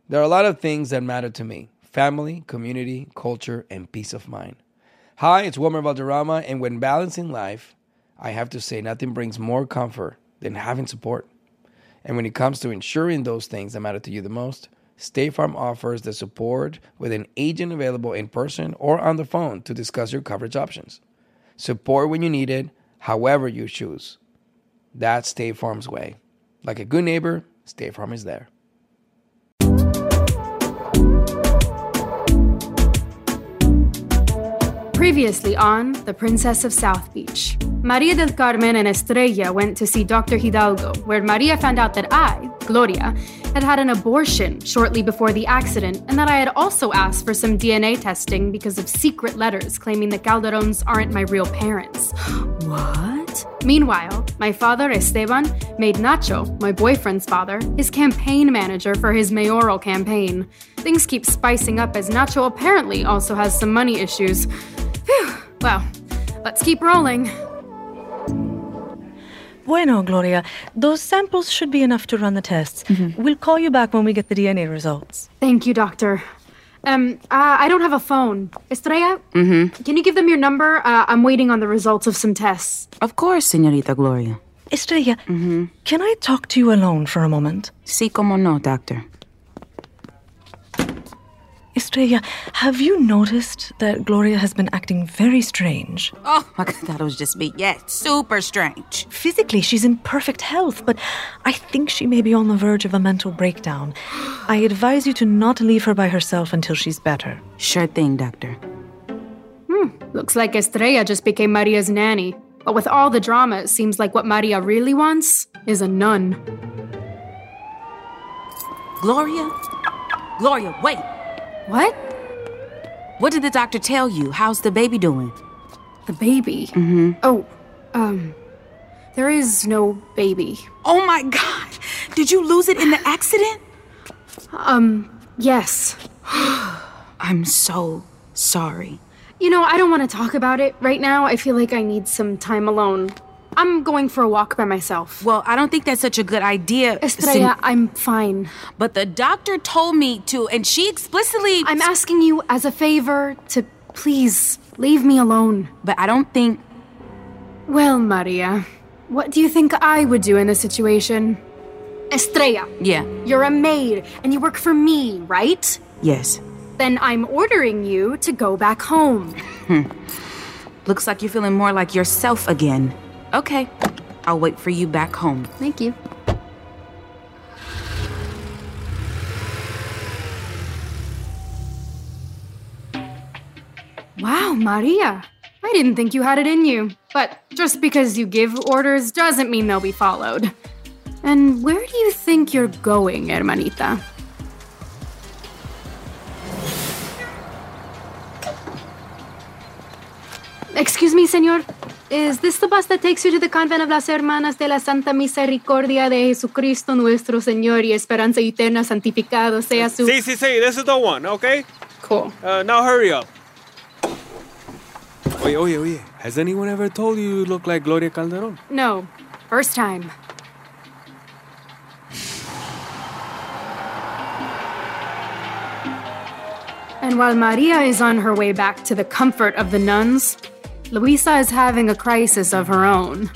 There are a lot of things that matter to me: family, community, culture, and peace of mind. Hi, it's Wilmer Valderrama, and when balancing life, I have to say nothing brings more comfort than having support. And when it comes to ensuring those things that matter to you the most, State Farm offers the support with an agent available in person or on the phone to discuss your coverage options. Support when you need it, however you choose. That's State Farm's way. Like a good neighbor, State Farm is there. Previously on The Princess of South Beach, Maria del Carmen and Estrella went to see Dr. Hidalgo, where Maria found out that I, Gloria, had had an abortion shortly before the accident and that I had also asked for some DNA testing because of secret letters claiming the Calderons aren't my real parents. What? Meanwhile, my father, Esteban, made Nacho, my boyfriend's father, his campaign manager for his mayoral campaign. Things keep spicing up as Nacho apparently also has some money issues. Phew. Well, let's keep rolling. Bueno, Gloria, those samples should be enough to run the tests. Mm-hmm. We'll call you back when we get the DNA results. Thank you, doctor. I don't have a phone. Estrella? Mm-hmm. Can you give them your number? I'm waiting on the results of some tests. Of course, señorita Gloria. Estrella, can I talk to you alone for a moment? Sí, como no, doctor. Estrella, have you noticed that Gloria has been acting very strange? Oh, I thought it was just me. Yeah, super strange. Physically, she's in perfect health, but I think she may be on the verge of a mental breakdown. I advise you to not leave her by herself until she's better. Sure thing, doctor. Looks like Estrella just became Maria's nanny. But with all the drama, it seems like what Maria really wants is a nun. Gloria? Gloria, wait! What? What did the doctor tell you? How's the baby doing? The baby? Mm-hmm. Oh, there is no baby. Oh my God! Did you lose it in the accident? Yes. I'm so sorry. You know, I don't want to talk about it right now. I feel like I need some time alone. I'm going for a walk by myself. Well, I don't think that's such a good idea. Estrella, I'm fine. But the doctor told me to, and she explicitly... I'm asking you as a favor to please leave me alone. But I don't think... Well, Maria, what do you think I would do in this situation? Estrella. Yeah. You're a maid, and you work for me, right? Yes. Then I'm ordering you to go back home. Looks like you're feeling more like yourself again. Okay, I'll wait for you back home. Thank you. Wow, Maria. I didn't think you had it in you. But just because you give orders doesn't mean they'll be followed. And where do you think you're going, hermanita? Excuse me, señor. Is this the bus that takes you to the Convent of las Hermanas de la Santa Misericordia de Jesucristo Nuestro Señor y Esperanza Eterna Santificado sea su... Sí, this is the one, okay? Cool. Now hurry up. Oye, has anyone ever told you look like Gloria Calderón? No, first time. And while Maria is on her way back to the comfort of the nuns, Luisa is having a crisis of her own.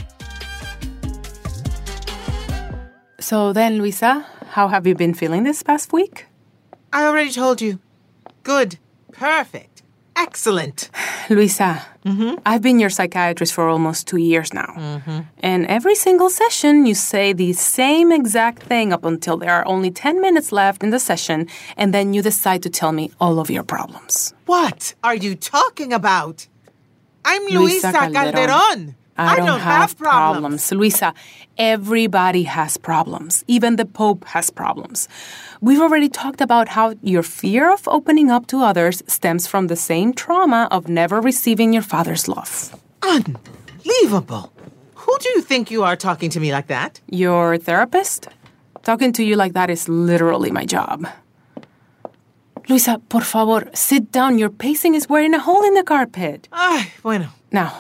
So then, Luisa, how have you been feeling this past week? I already told you. Good. Perfect. Excellent. Luisa, I've been your psychiatrist for almost 2 years now. And every single session, you say the same exact thing up until there are only 10 minutes left in the session, and then you decide to tell me all of your problems. What are you talking about? I'm Luisa Calderón. I don't have problems. Luisa, everybody has problems. Even the Pope has problems. We've already talked about how your fear of opening up to others stems from the same trauma of never receiving your father's love. Unbelievable. Who do you think you are talking to me like that? Your therapist? Talking to you like that is literally my job. Luisa, por favor, sit down. Your pacing is wearing a hole in the carpet. Bueno. Now,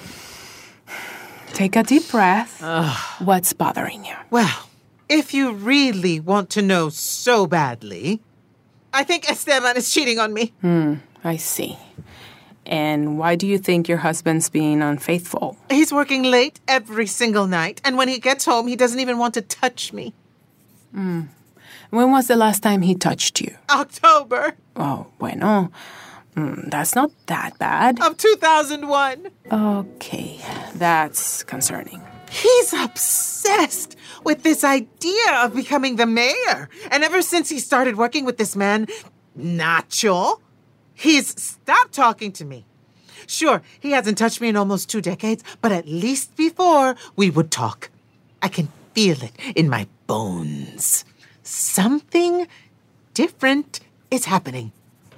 take a deep breath. What's bothering you? Well, if you really want to know so badly, I think Esteban is cheating on me. I see. And why do you think your husband's being unfaithful? He's working late every single night, and when he gets home, he doesn't even want to touch me. When was the last time he touched you? October Oh, bueno. That's not that bad. of 2001. Okay, that's concerning. He's obsessed with this idea of becoming the mayor. And ever since he started working with this man, Nacho, he's stopped talking to me. Sure, he hasn't touched me in almost 2 decades, but at least before, we would talk. I can feel it in my bones. Something different is happening.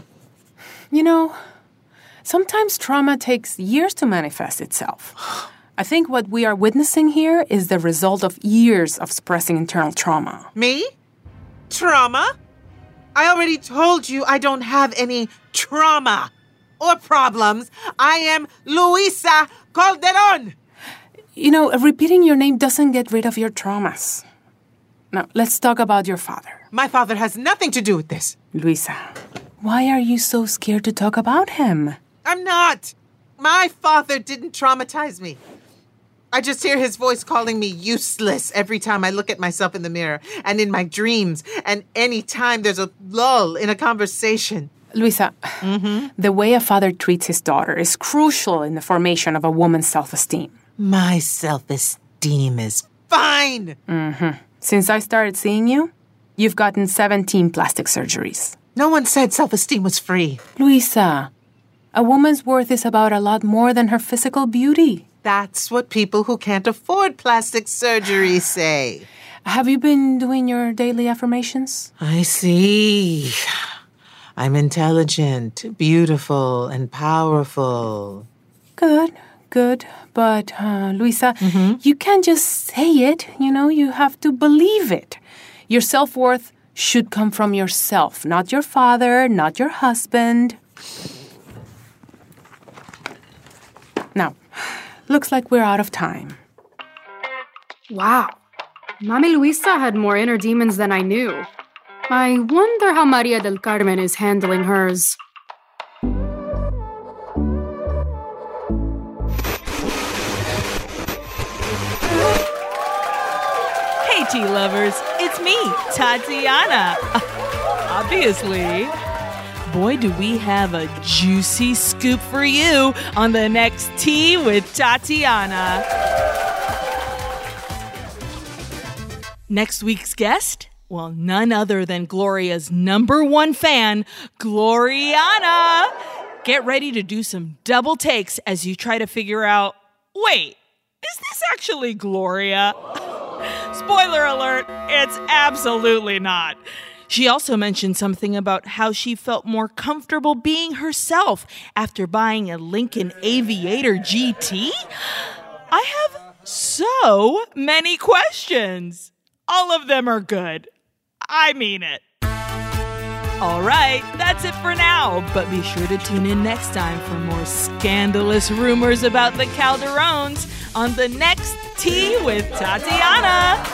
You know, sometimes trauma takes years to manifest itself. I think what we are witnessing here is the result of years of suppressing internal trauma. Me? Trauma? I already told you I don't have any trauma or problems. I am Luisa Calderon. You know, repeating your name doesn't get rid of your traumas. Now, let's talk about your father. My father has nothing to do with this. Luisa, why are you so scared to talk about him? I'm not. My father didn't traumatize me. I just hear his voice calling me useless every time I look at myself in the mirror and in my dreams and any time there's a lull in a conversation. Luisa, the way a father treats his daughter is crucial in the formation of a woman's self-esteem. My self-esteem is fine. Since I started seeing you, you've gotten 17 plastic surgeries. No one said self-esteem was free. Luisa, a woman's worth is about a lot more than her physical beauty. That's what people who can't afford plastic surgery say. Have you been doing your daily affirmations? I see. I'm intelligent, beautiful, and powerful. Good. But, Luisa, you can't just say it. You know, you have to believe it. Your self-worth should come from yourself, not your father, not your husband. Now, looks like we're out of time. Wow. Mami Luisa had more inner demons than I knew. I wonder how Maria del Carmen is handling hers. Hey, tea lovers, it's me, Tatiana. Obviously. Boy, do we have a juicy scoop for you on the next Tea with Tatiana. Next week's guest? Well, none other than Gloria's #1 fan, Gloriana. Get ready to do some double takes as you try to figure out, wait, is this actually Gloria? Spoiler alert, it's absolutely not. She also mentioned something about how she felt more comfortable being herself after buying a Lincoln Aviator GT. I have so many questions. All of them are good. I mean it. All right, that's it for now. But be sure to tune in next time for more scandalous rumors about the Calderones on the next Tea with Tatiana.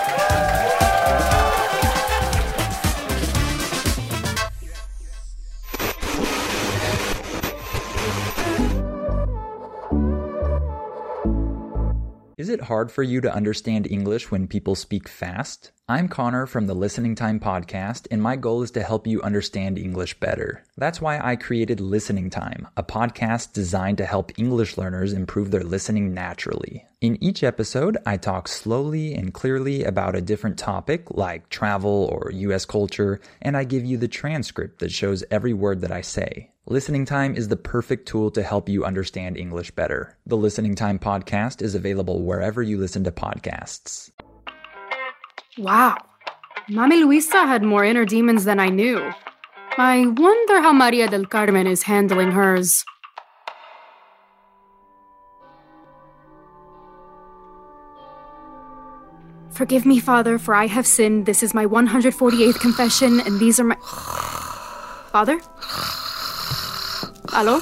Is it hard for you to understand English when people speak fast? I'm Connor from the Listening Time podcast, and my goal is to help you understand English better. That's why I created Listening Time, a podcast designed to help English learners improve their listening naturally. In each episode, I talk slowly and clearly about a different topic, like travel or US culture, and I give you the transcript that shows every word that I say. Listening Time is the perfect tool to help you understand English better. The Listening Time podcast is available wherever you listen to podcasts. Wow. Mami Luisa had more inner demons than I knew. I wonder how Maria del Carmen is handling hers. Forgive me, Father, for I have sinned. This is my 148th confession, and these are my... Father? Hello?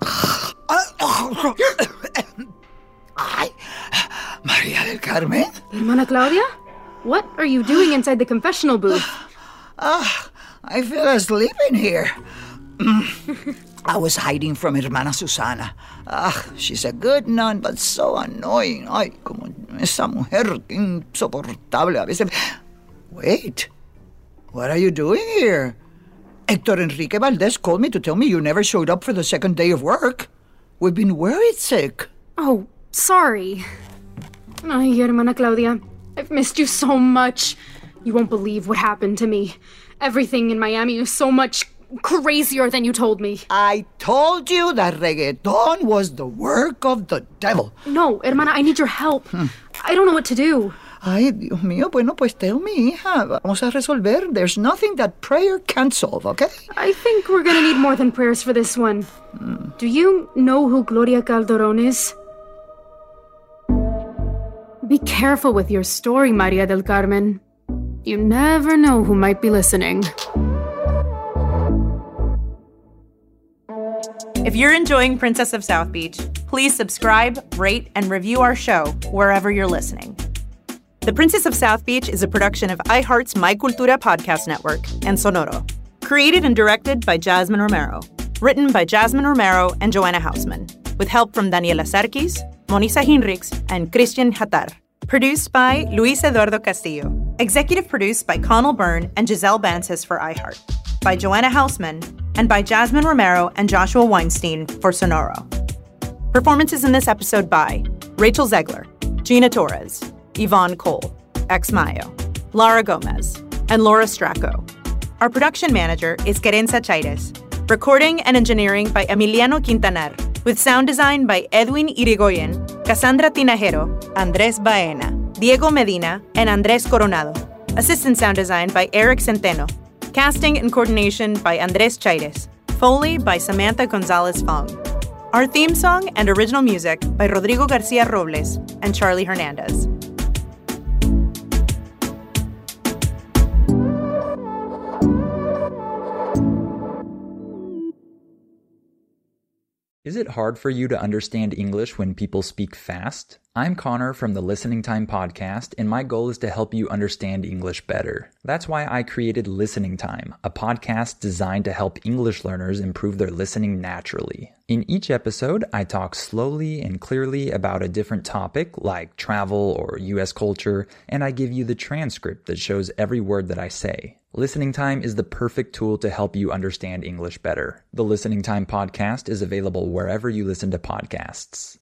Ay, Maria del Carmen? Hermana Claudia? What are you doing inside the confessional booth? I fell asleep in here. I was hiding from Hermana Susana. She's a good nun, but so annoying. Ay, como esa mujer insoportable a veces. Wait, what are you doing here? Hector Enrique Valdez called me to tell me you never showed up for the second day of work. We've been worried sick. Oh, sorry. Ay, Hermana Claudia, I've missed you so much. You won't believe what happened to me. Everything in Miami is so much crazier than you told me. I told you that reggaeton was the work of the devil. No, Hermana, I need your help. I don't know what to do. Ay, Dios mío, bueno, pues tell me, hija. Vamos a resolver. There's nothing that prayer can't solve, okay? I think we're gonna need more than prayers for this one. Do you know who Gloria Calderon is? Be careful with your story, Maria del Carmen. You never know who might be listening. If you're enjoying Princess of South Beach, please subscribe, rate, and review our show wherever you're listening. The Princess of South Beach is a production of iHeart's My Cultura podcast network and Sonoro. Created and directed by Jasmine Romero. Written by Jasmine Romero and Joanna Hausman, with help from Daniela Sarkis, Monisa Hinrichs, and Christian Hatar. Produced by Luis Eduardo Castillo. Executive produced by Connell Byrne and Giselle Bances for iHeart. By Joanna Hausman, and by Jasmine Romero and Joshua Weinstein for Sonoro. Performances in this episode by Rachel Zegler, Gina Torres, Yvonne Cole, Ex Mayo, Lara Gomez, and Laura Stracco. Our production manager is Querenza Chaires. Recording and engineering by Emiliano Quintanar, with sound design by Edwin Irigoyen, Cassandra Tinajero, Andrés Baena, Diego Medina, and Andrés Coronado. Assistant sound design by Eric Centeno. Casting and coordination by Andrés Chaires. Foley by Samantha Gonzalez Fong. Our theme song and original music by Rodrigo Garcia Robles and Charlie Hernandez. Is it hard for you to understand English when people speak fast? I'm Connor from the Listening Time podcast, and my goal is to help you understand English better. That's why I created Listening Time, a podcast designed to help English learners improve their listening naturally. In each episode, I talk slowly and clearly about a different topic, like travel or U.S. culture, and I give you the transcript that shows every word that I say. Listening Time is the perfect tool to help you understand English better. The Listening Time podcast is available wherever you listen to podcasts.